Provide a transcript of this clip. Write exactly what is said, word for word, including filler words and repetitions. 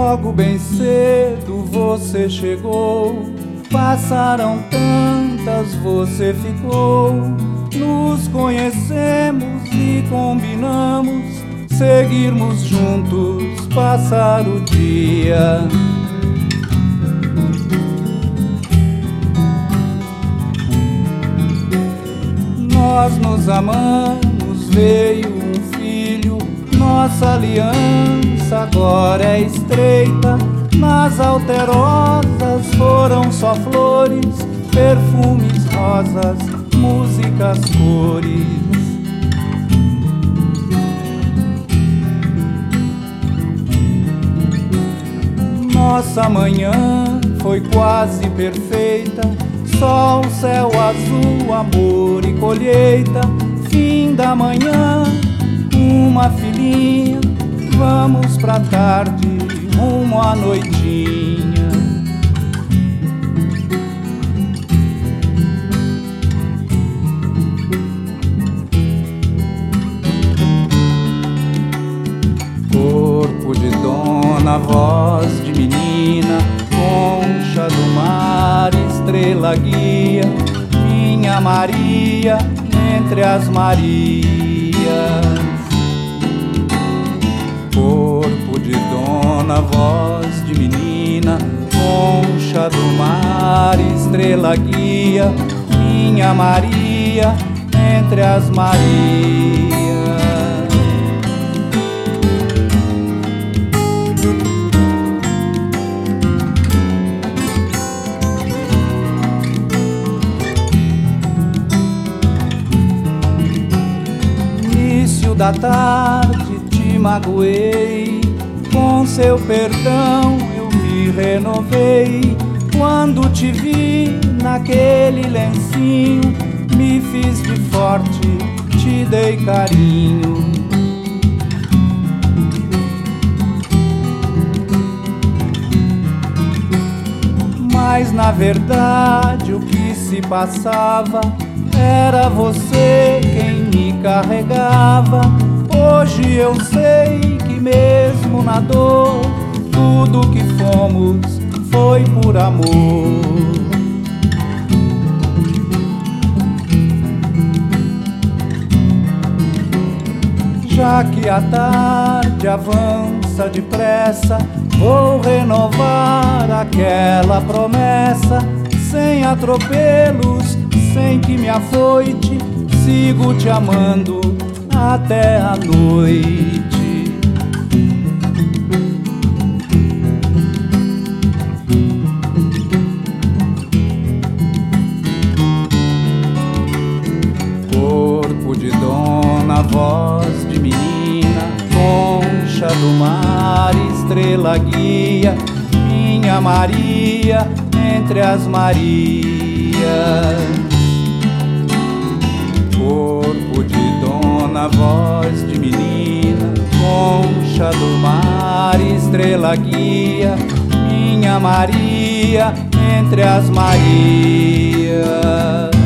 Logo bem cedo você chegou, passaram tantas, você ficou. Nos conhecemos e combinamos seguirmos juntos, passar o dia. Nós nos amamos, veio um filho, nossa aliança agora é estreita. Nas alterosas foram só flores, perfumes, rosas, músicas, cores. Nossa manhã foi quase perfeita, sol, céu azul, amor e colheita. Fim da manhã, uma filhinha, vamos pra tarde, rumo à noitinha. Corpo de dona, voz de menina, concha do mar, estrela guia, minha Maria entre as Marias. Corpo de dona, voz de menina, concha do mar, estrela guia, minha Maria entre as Marias. Da tarde te magoei, com seu perdão eu me renovei. Quando te vi naquele lencinho, me fiz de forte, te dei carinho. Mas na verdade o que se passava era você quem me carregava. Hoje eu sei que mesmo na dor, tudo que fomos foi por amor. Já que a tarde avança depressa, vou renovar aquela promessa. Sem atropelos, sem que me afoite, sigo te amando até a noite. Corpo de dona, voz de menina, concha do mar, estrela guia, minha Maria entre as Marias. Corpo de dona, voz de menina, concha do mar, estrela guia, minha Maria entre as Marias.